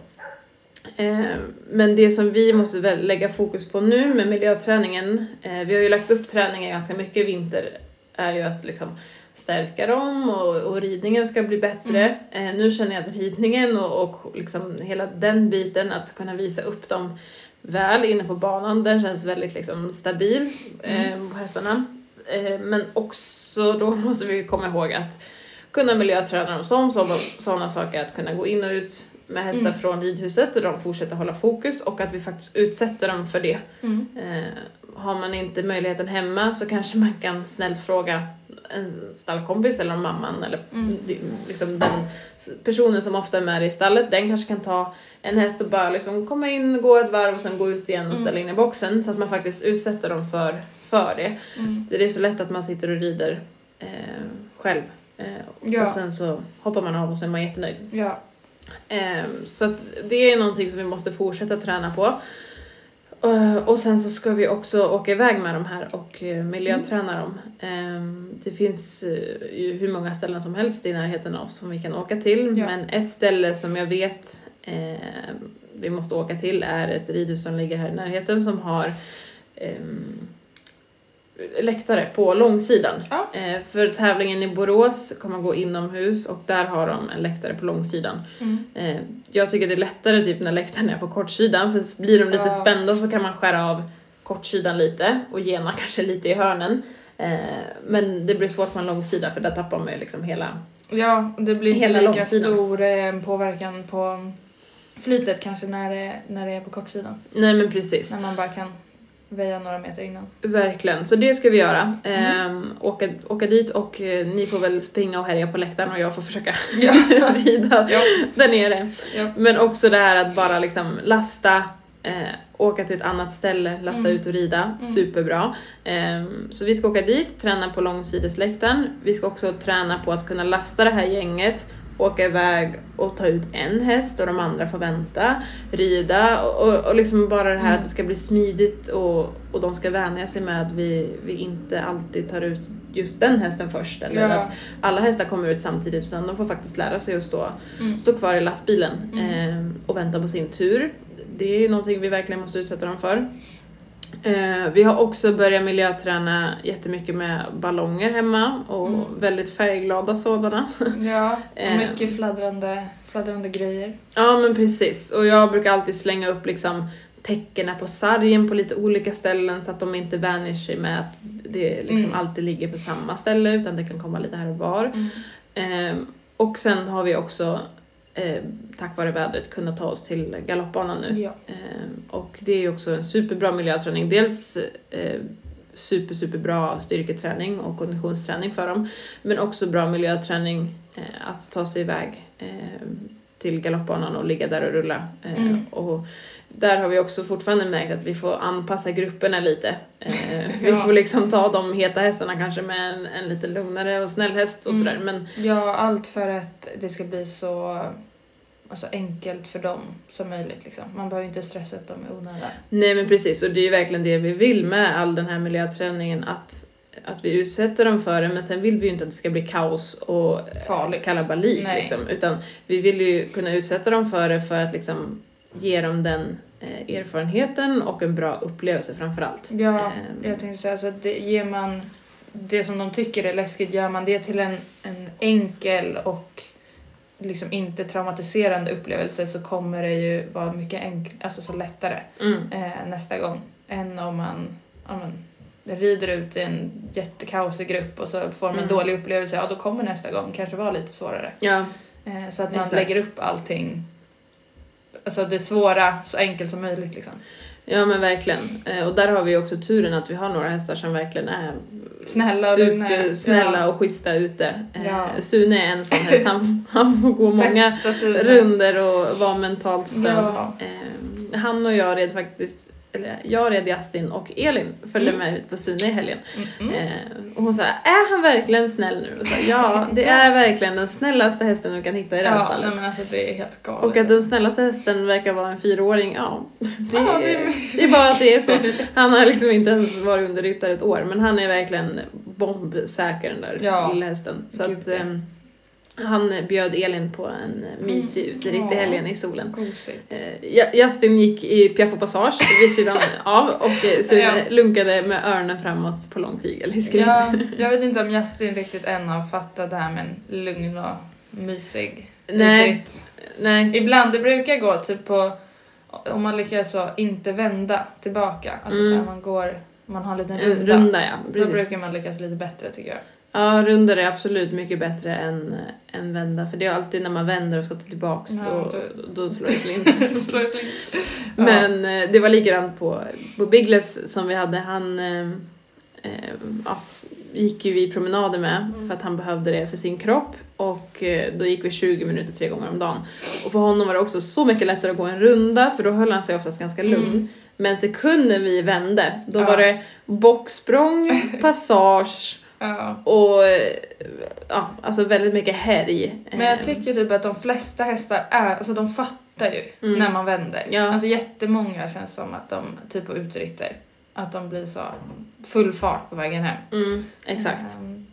Eh, men det som vi måste väl lägga fokus på nu med miljöträningen, eh, vi har ju lagt upp träningen ganska mycket i vinter, är ju att liksom stärka dem och, och ridningen ska bli bättre. Eh, nu känner jag att ridningen och, och liksom hela den biten, att kunna visa upp dem väl inne på banan, den känns väldigt liksom stabil eh, på hästarna. Eh, men också då måste vi komma ihåg att kunna miljöträna dem som sådana saker, att kunna gå in och ut med hästar Mm. från ridhuset och de fortsätter hålla fokus, och att vi faktiskt utsätter dem för det. Mm. Eh, har man inte möjligheten hemma så kanske man kan snällt fråga en stallkompis eller mamman eller Mm. det- liksom den personen som ofta är med i stallet, den kanske kan ta en häst och bara liksom komma in, gå ett varv och sen gå ut igen och ställa in i boxen, så att man faktiskt utsätter dem för, för det. Mm. Det är så lätt att man sitter och rider eh, själv Eh, Ja. Och sen så hoppar man av och så är man jättenöjd. Ja. Eh, så att det är någonting som vi måste fortsätta träna på. Uh, och sen så ska vi också åka iväg med de här och uh, miljöträna dem. Um, det finns uh, ju hur många ställen som helst i närheten av oss som vi kan åka till. Ja. Men ett ställe som jag vet uh, vi måste åka till är ett ridhus som ligger här i närheten som har um, läktare på långsidan. Ja. Uh, för tävlingen i Borås kommer man gå inomhus och där har de en läktare på långsidan. Mm. Uh, jag tycker det är lättare typ när läktaren är på kortsidan, för blir de lite Ja. spända så kan man skära av kortsidan lite och gena kanske lite i hörnen. Uh, men det blir svårt på en långsida för där tappar man ju liksom hela... Ja, det blir Hela inte lika långsidan. stor eh, påverkan på flytet kanske när det, när det är på kortsidan. Nej men precis. När man bara kan väja några meter innan. Verkligen, så det ska vi göra. Mm. Um, åka, åka dit och uh, ni får väl springa och härja på läktaren och jag får försöka Ja. rida Ja. där nere. Ja. Men också det här att bara liksom lasta, eh, åka till ett annat ställe, lasta Mm. ut och rida. Mm. Superbra. Um, så vi ska åka dit, träna på långsidesläktaren. Vi ska också träna på att kunna lasta det här gänget, åka iväg och ta ut en häst och de andra får vänta, rida och, och, och liksom bara det här Mm. att det ska bli smidigt och, och de ska vänja sig med att vi, vi inte alltid tar ut just den hästen först eller Ja. att alla hästar kommer ut samtidigt, utan de får faktiskt lära sig att stå, Mm. stå kvar i lastbilen Mm. eh, och vänta på sin tur. Det är någonting vi verkligen måste utsätta dem för. Eh, vi har också börjat miljöträna jättemycket med ballonger hemma och Mm. väldigt färgglada sådana. Ja, Eh. och mycket fladdrande, fladdrande grejer. Ja men precis, och jag brukar alltid slänga upp liksom täckena på sargen på lite olika ställen så att de inte vänjer sig med att det liksom Mm. alltid ligger på samma ställe utan det kan komma lite här och var. Mm. Eh, och sen har vi också eh, tack vare vädret kunnat ta oss till galoppbanan nu. Ja. Eh, och det är ju också en superbra miljöträning. Dels eh, super superbra styrketräning och konditionsträning för dem, men också bra miljöträning eh, att ta sig iväg eh, till galoppbanan och ligga där och rulla. Eh, Mm. och där har vi också fortfarande märkt att vi får anpassa grupperna lite. Eh, vi Ja. får liksom ta de heta hästarna kanske med en, en lite lugnare och snäll häst och Mm. sådär. Men Ja, allt för att det ska bli så alltså, enkelt för dem som möjligt. Liksom. Man behöver inte stressa upp dem i onödan. nej men precis, och det är ju verkligen det vi vill med all den här miljöträningen, att, att vi utsätter dem för det, men sen vill vi ju inte att det ska bli kaos och Farligt. kalabalik Nej. liksom, utan vi vill ju kunna utsätta dem för det för att liksom ge dem den eh, erfarenheten och en bra upplevelse framförallt. Ja, Ehm. jag tänkte säga så att det, ger man det som de tycker är läskigt, gör man det till en, en enkel och liksom inte traumatiserande upplevelse, så kommer det ju vara mycket enk- alltså så lättare Mm. eh, nästa gång än om man, om man rider ut i en jättekaosig grupp och så får man en Mm. dålig upplevelse. Ja, då kommer nästa gång kanske vara lite svårare. Ja, Eh, så att man Exakt. lägger upp allting, alltså det svåra så enkelt som möjligt liksom. ja men verkligen. Eh, och där har vi också turen att vi har några hästar som verkligen är Snälla och lugna. supersnälla Ja. och schyssta ute. Eh, Ja. Sune är en sån häst, han, han får gå många Bästa Sune. runder och vara mentalt stöd. Ja. Eh, han och jag red faktiskt, eller jag red Justin och Elin följde Mm. med ut på Sune i helgen. Mm, mm. Eh, och hon sa, är han verkligen snäll nu? Och så, ja, det Ja. är verkligen den snällaste hästen du kan hitta i det här Ja, stallet. nej, men alltså det är helt galet. Och att den snällaste hästen verkar vara en fyraåring, ja. Det, Ja, det är, är- det är bara att det är så. Han har liksom inte ens varit under ryttare ett år, men han är verkligen bombsäker, den där Ja. lilla hästen. Så Gud, att, ja. ehm, han bjöd Elin på en mysig uteritt i Ja. helgen i solen. Gosigt. Eh, Ju- Justin gick i Piaff och Passage vid sidan av och eh, Sune Ja. lunkade med öronen framåt på lång tygel i skrit. Ja, jag vet inte om Justin riktigt än har fattat det här med en lugn och mysig Nej. utritt. Nej. Ibland, det brukar gå typ på, om man lyckas så inte vända tillbaka. Alltså Mm. så här, man går, man har en liten En runda. runda, ja. Då Precis. brukar man lyckas lite bättre tycker jag. Ja, rundor är absolut mycket bättre än, än vända. För det är alltid när man vänder och ska ta tillbaks, Ja, då, då- då slår det slint. Slår det slint. Ja. Men eh, det var likadant på, på Biggles som vi hade. Han eh, eh, ja, gick ju vi promenader med Mm. för att han behövde det för sin kropp. Och eh, då gick vi tjugo minuter tre gånger om dagen. Och för honom var det också så mycket lättare att gå en runda, för då höll han sig oftast ganska lugn. Mm. Men sekunden vi vände, då Ja. var det bocksprång, passage Ja. Och ja, alltså väldigt mycket härj. Men jag tycker typ att de flesta hästar är, alltså de fattar ju Mm. när man vänder. Ja. Alltså jättemånga känns som att de, typ på utritter, att de blir så full fart på vägen hem. Mm, exakt. Um,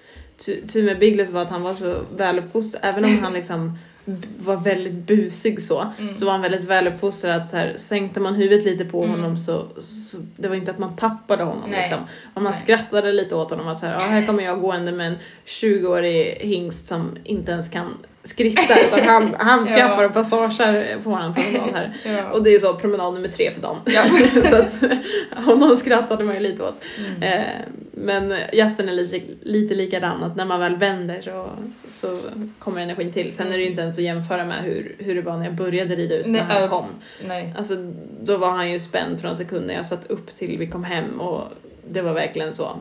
Tur med Biggles var att han var så väluppfostrad, även om han liksom b- var väldigt busig så, Mm. så var han väldigt väluppfostrad att så här, sänkte man huvudet lite på Mm. honom så, så det var inte att man tappade honom Nej. liksom. Och man Nej. skrattade lite åt honom att så här, ja, här kommer jag gående med en tjugoårig hingst som inte ens kan skritta utan han, han Ja. piaffar och passager på honom promenad här. ja. Och det är ju så promenad nummer tre för dem. Ja. Så att honom skrattade man ju lite åt. Mm. Eh, men gästen är lite, lite likadan, att när man väl vänder så, så kommer energin till. Sen är det ju inte ens att jämföra med hur, hur det var när jag började rida ut Nej, när han äh, kom. Nej. Alltså, då var han ju spänd från sekunden jag satt upp till vi kom hem och det var verkligen så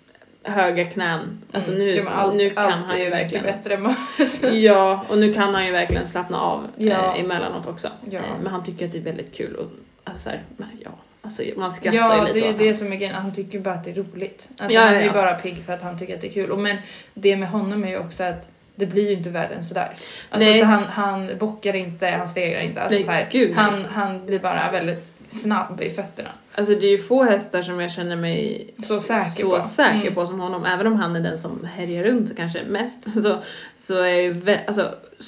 höga knän. Alltså nu, Ja, men allt, nu kan allt han ju är verkligen... mycket bättre med. Ja, och nu kan han ju verkligen slappna av Ja. eh, emellanåt också. Ja. Eh, men han tycker att det är väldigt kul. Och, alltså, så här, men ja, alltså, man skrattar Ja, ju lite det är åt det honom. som är grejen. Han tycker bara att det är roligt. Alltså, Ja, han ja, är ju ja. bara pigg för att han tycker att det är kul. Och men det med honom är ju också att det blir ju inte värre än sådär. Alltså Nej. så han, han bockar inte, han stegrar inte. Alltså, Nej, så här, gud, nej. han, han blir bara väldigt snabb i fötterna. Alltså det är ju få hästar som jag känner mig Så säker så på. säker Mm. på som honom. Även om han är den som härjar runt kanske mest. Så, så är jag ju vä- alltså,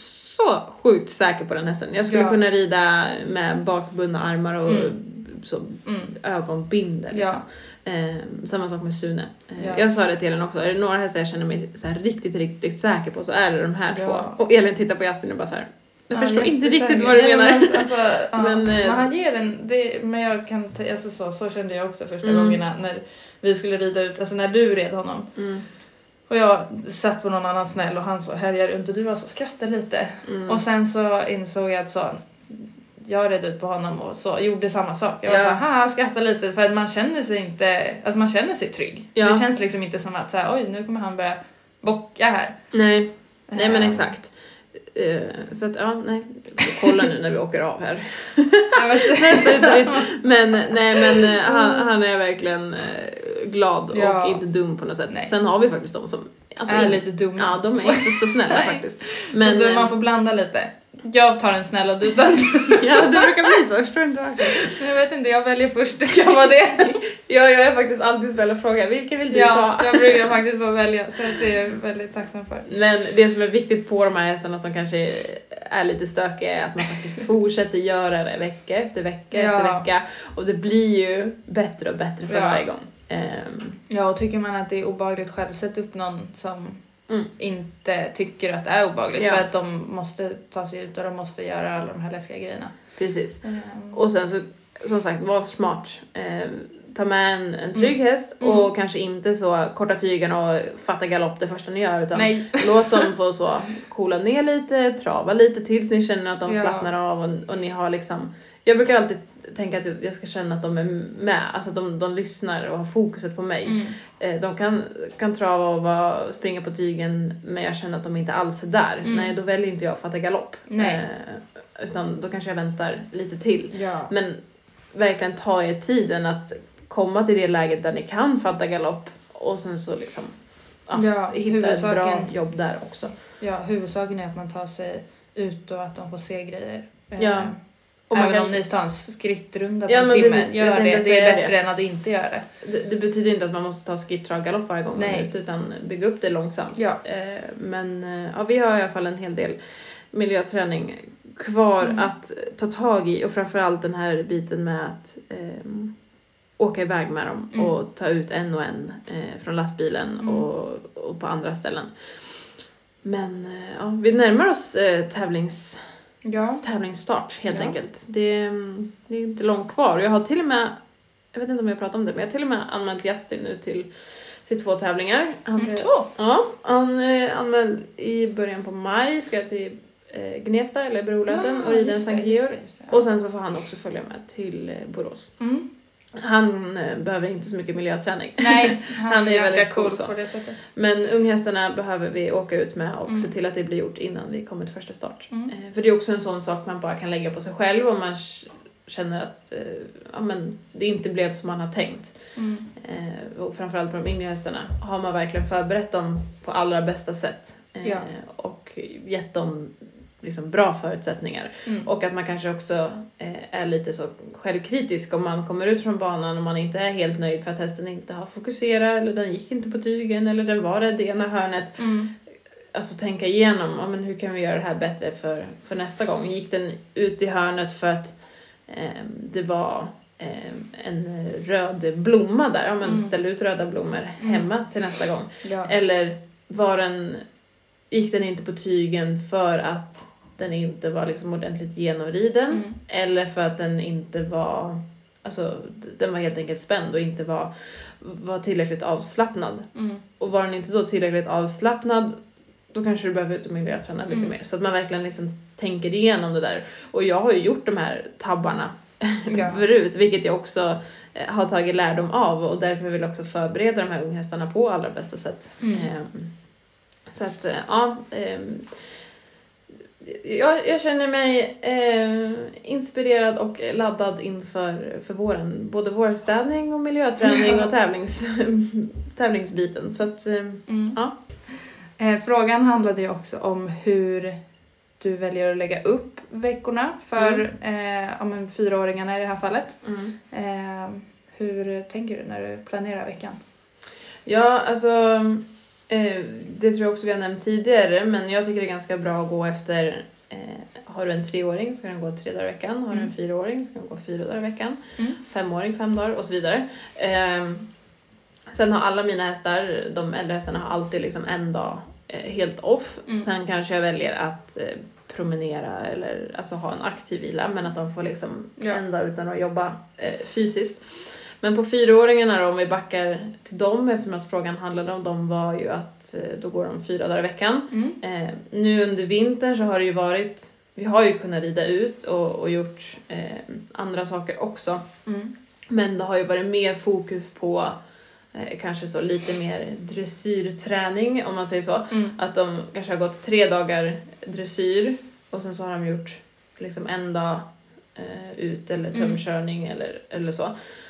så sjukt säker på den hästen. Jag skulle Ja. kunna rida med bakbundna armar och Mm. så, Mm. ögonbindel. Ja. Liksom. Eh, samma sak med Sune. Eh, Ja. Jag sa det till Elin också. Är det några hästar jag känner mig så här riktigt, riktigt säker på så är det de här Ja. två. Och Elin tittar på Justin och bara så här. Jag Ja, förstår inte jättesäker. riktigt vad du Nej, menar. Men, alltså, ja. Men, men, eh, han ger en, det, men jag kan, t- alltså, så, så kände jag också första Mm. gångerna när vi skulle rida ut, alltså när du red honom. Mm. Och jag satt på någon annan snäll och han så härjar runt och du var så skrattade lite. Mm. Och sen så insåg jag att så, jag red ut på honom och så gjorde samma sak. Jag var Ja. så här, skrattade lite för att man känner sig inte, alltså man känner sig trygg. Ja. Det känns liksom inte som att så här, oj nu kommer han börja bocka här. Nej. Nej men Ehm. exakt. Eh, så att ja, nej. Kolla nu när vi åker av här. Ja, men så- men nej men eh, han, han är verkligen eh, glad Ja. och inte dum på något sätt. Nej. Sen har vi faktiskt de som alltså, är in- lite dumma. Ja, de är inte så snälla Nej. faktiskt. Men Men då man eh, får blanda lite. Jag tar en snäll och du tar en. ja, det brukar bli så. Jag förstår inte varför. Men jag vet inte, jag väljer först. Det kan vara det. Ja, jag är faktiskt alltid snäll och frågar vilken vill du Ja, ta? jag brukar faktiskt få välja. Så att det är jag väldigt tacksam för. Men det som är viktigt på de här hästarna som kanske är lite stökiga är att man faktiskt fortsätter göra det vecka efter vecka Ja. efter vecka. Och det blir ju bättre och bättre för Ja. varje gång. Ehm, Ja, och tycker man att det är obehagligt själv, sätt upp någon som Mm. inte tycker att det är obehagligt. Ja. För att de måste ta sig ut och de måste göra alla de här läskiga grejerna. precis. Mm. Och sen så, som sagt, var smart. Ehm, ta med en, en trygg Mm. häst Mm. och kanske inte så korta tygarna och fatta galopp det första ni gör. Utan Nej. låt dem få så coola ner lite, trava lite tills ni känner att de Ja. slappnar av och, och ni har liksom... Jag brukar alltid tänka att jag ska känna att de är med, alltså att de, de lyssnar och har fokuset på mig. Mm. Eh, De kan, kan trava och vara, springa på tygen men jag känner att de inte alls är där. Mm. Nej, då väljer inte jag att fatta galopp. Nej. Eh, utan då kanske jag väntar lite till. Ja. Men verkligen ta er tiden att komma till det läget där ni kan fatta galopp och sen så liksom ja, Ja, hitta ett bra huvudsaken- jobb där också. Ja, huvudsaken är att man tar sig ut och att de får se grejer. Ja. Eh, Och man Även kanske- om ni tar en skrittrunda på Ja, en men timme, precis, jag gör tänkte det. Det är säga bättre det. än att inte göra det. Det, det betyder inte att man måste ta skritt, trav, galopp varje gång man Nej. är ute utan bygga upp det långsamt. Ja. Eh, men eh, ja, vi har i alla fall en hel del miljöträning kvar Mm. att ta tag i och framförallt den här biten med att eh, åka iväg med dem Mm. och ta ut en och en eh, från lastbilen Mm. och, och på andra ställen. Men eh, ja, vi närmar oss eh, tävlings, Ja. tävlingsstart helt Ja. enkelt. Det, det är inte långt kvar. Jag har till och med, jag vet inte om jag pratar om det, men jag har till och med anmält Justin nu till, till två tävlingar. Han ska, Mm, två? Ja, han är anmäld i början på maj, ska jag till eh, Gnesta eller Brolöten och rida en just det, Sankt just Georg. det, just det. Och sen så får han också följa med till eh, Borås. Mm. Han eh, behöver inte så mycket miljöträning. Nej, han, Han är är ganska väldigt cool cool så. på det sättet. Men unghästarna behöver vi åka ut med och Mm. se till att det blir gjort innan vi kommer till första start. Mm. Eh, För det är också en sån sak man bara kan lägga på sig själv om man känner att eh, ja, men det inte blev som man har tänkt. Mm. Eh, och framförallt på de yngre hästarna. Har man verkligen förberett dem på allra bästa sätt. Eh, Ja. Och gett dem liksom bra förutsättningar. Mm. Och att man kanske också eh, är lite så självkritisk om man kommer ut från banan och man inte är helt nöjd för att hästen inte har fokuserat eller den gick inte på tygen eller den var rädd i ena hörnet. Mm. Alltså tänka igenom, ja, men hur kan vi göra det här bättre för, för nästa gång? Gick den ut i hörnet för att eh, det var eh, en röd blomma där? Ja, men Mm. ställ ut röda blommor Mm. hemma till nästa gång. Ja. Eller var den, gick den inte på tygen för att den inte var liksom ordentligt genomriden? Mm. Eller för att den inte var, alltså den var helt enkelt spänd och inte var, var tillräckligt avslappnad. Mm. Och var den inte då tillräckligt avslappnad, då kanske du behöver ut och miljöträna lite Mm. mer. Så att man verkligen liksom tänker igenom det där. Och jag har ju gjort de här tabbarna Ja. förut, vilket jag också eh, har tagit lärdom av. Och därför vill jag också förbereda de här unghästarna på allra bästa sätt. Mm. Ehm, så att, eh, ja... ehm, jag, jag känner mig eh, inspirerad och laddad inför för våren. Både vårstädning och miljöträning och tävlings, tävlingsbiten. Så att, eh, Mm. ja. Eh, frågan handlade ju också om hur du väljer att lägga upp veckorna för eh, ja, men fyraåringarna i det här fallet. Mm. Eh, hur tänker du när du planerar veckan? Ja, alltså eh, det tror jag också vi har nämnt tidigare, men jag tycker det är ganska bra att gå efter eh, har du en treåring så kan den gå tre dagar i veckan, har du en Mm. fyraåring så kan den gå fyra dagar i veckan, Mm. femåring fem dagar och så vidare. Eh, sen har alla mina hästar, de äldre hästarna har alltid liksom en dag eh, helt off, Mm. sen kanske jag väljer att eh, promenera eller alltså ha en aktiv vila, men att de får liksom Ja. en dag utan att jobba eh, fysiskt. Men på fyraåringarna då, om vi backar till dem, eftersom att frågan handlade om dem, var ju att eh, då går de fyra dagar i veckan. Mm. Eh, nu under vintern så har det ju varit, vi har ju kunnat rida ut och, och gjort eh, andra saker också. Mm. Men det har ju varit mer fokus på eh, kanske så lite mer dressyrträning, om man säger så. Mm. Att de kanske har gått tre dagar dressyr och sen så har de gjort liksom en dag eh, ut eller tömkörning eller, eller så.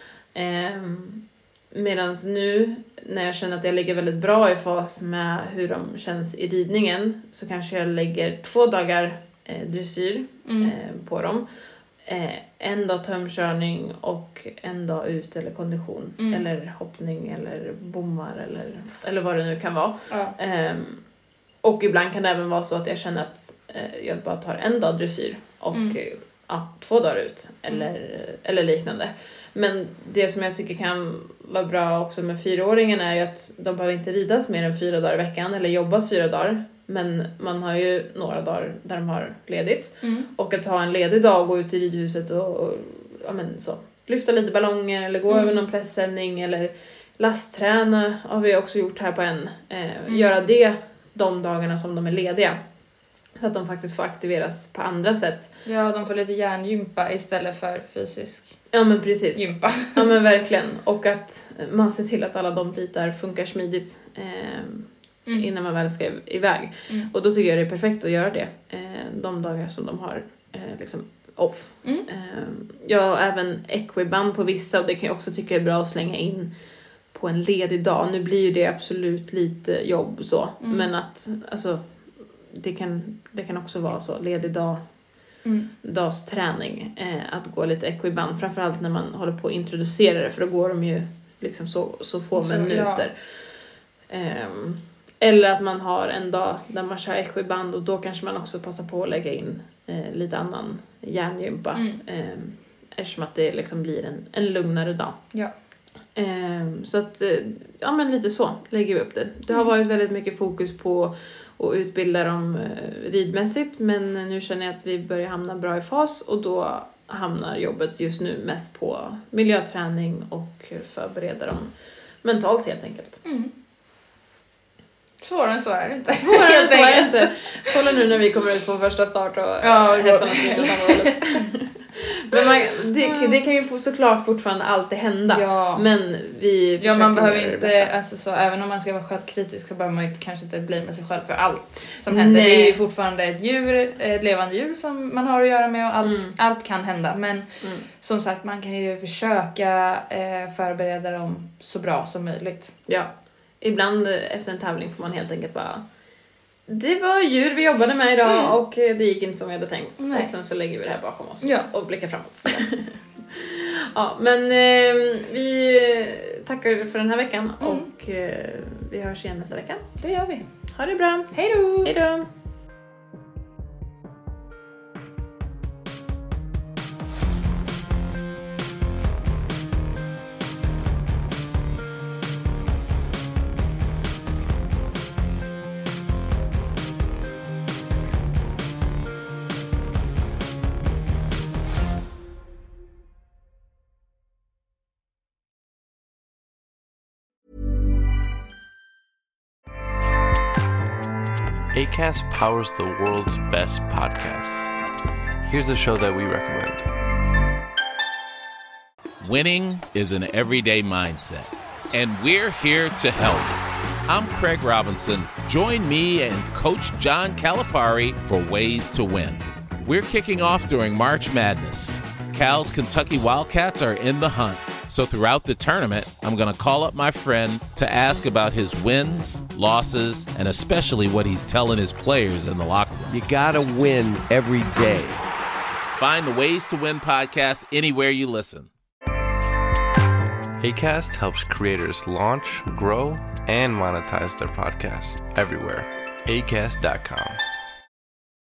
Eh, Medan nu när jag känner att jag ligger väldigt bra i fas med hur de känns i ridningen, så kanske jag lägger två dagar eh, dressyr Mm. eh, på dem. Eh, en dag tömkörning och en dag ut eller kondition. Mm. Eller hoppning eller bommar eller, eller vad det nu kan vara. Ja. Ehm, och ibland kan det även vara så att jag känner att eh, jag bara tar en dag dressyr och Mm. eh, ja, två dagar ut eller, eller liknande. Men det som jag tycker kan vara bra också med fyraåringen är ju att de behöver inte ridas mer än fyra dagar i veckan eller jobbas fyra dagar. Men man har ju några dagar där de har ledigt. Mm. Och att ha en ledig dag och gå ut i ridhuset och, och ja, men så, lyfta lite ballonger eller gå Mm. över någon presssändning eller lastträna har vi också gjort här på en. Eh, Mm. Göra det de dagarna som de är lediga. Så att de faktiskt får aktiveras på andra sätt. Ja, de får lite hjärngympa istället för fysisk Ja men precis. gympa. Ja men verkligen. Och att man ser till att alla de bitar funkar smidigt eh, Mm. innan man väl ska iväg. Mm. Och då tycker jag det är perfekt att göra det. Eh, de dagar som de har eh, liksom off. Mm. Eh, jag har även equiband på vissa och det kan jag också tycka är bra att slänga in på en ledig dag. Nu blir ju det absolut lite jobb så. Mm. Men att alltså, det, kan, det kan också vara så. Ledig dag, Mm. dags träning. Eh, att gå lite equiband. Framförallt när man håller på att introducera det. För då går de ju liksom så, så få Så, minuter. Ehm, eller att man har en dag där man kör equiband och då kanske man också passar på att lägga in eh, lite annan hjärngympa. Mm. Ehm, eftersom att det liksom blir en, en lugnare dag. Ja. Ehm, så att, eh, ja men lite så lägger vi upp det. Det har Mm. varit väldigt mycket fokus på att utbilda dem eh, ridmässigt. Men nu känner jag att vi börjar hamna bra i fas och då hamnar jobbet just nu mest på miljöträning och förbereda dem mentalt helt enkelt. Mm. Svårare än så är det inte. Svårare än så är det enkelt. inte. Kolla nu när vi kommer ut på första start och Ja, ja, hästarna springer åt andra hållet. Men man, det, det kan ju såklart fortfarande alltid hända. Ja. Men vi Ja, man behöver göra det inte, bästa. alltså så, även om man ska vara självkritisk så behöver man ju kanske inte bli med sig själv för allt som händer. Nej. Det är ju fortfarande ett djur, ett levande djur som man har att göra med och allt, Mm. allt kan hända. Men Mm. som sagt, man kan ju försöka eh, förbereda dem så bra som möjligt. Ja, ibland efter en tävling får man helt enkelt bara... Det var djur vi jobbade med idag Mm. och det gick inte som vi hade tänkt. Nej. Och sen så lägger vi det här bakom oss Ja. och blickar framåt. Ja, men eh, vi tackar för den här veckan Mm. och eh, vi hörs igen nästa vecka. Det gör vi. Ha det bra. Hej då! Hej då! Acast powers the world's best podcasts. Here's a show that we recommend. Winning is an everyday mindset, and we're here to help. I'm Craig Robinson. Join me and Coach John Calipari for Ways to Win. We're kicking off during March Madness. Cal's Kentucky Wildcats are in the hunt. So throughout the tournament, I'm going to call up my friend to ask about his wins, losses, and especially what he's telling his players in the locker room. You gotta win every day. Find the Ways to Win podcast anywhere you listen. Acast helps creators launch, grow, and monetize their podcasts everywhere. acast dot com.